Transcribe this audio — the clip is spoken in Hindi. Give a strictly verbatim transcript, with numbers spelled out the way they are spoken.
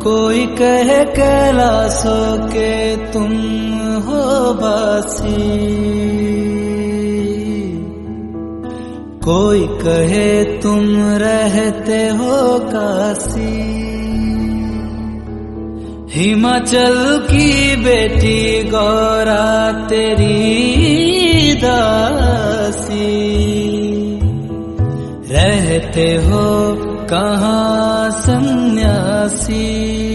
कोई कहे कैलाशों के तुम हो बासी, कोई कहे तुम रहते हो काशी। हिमाचल की बेटी गौरा तेरी दासी, रहते हो कहाँ सन्यासी।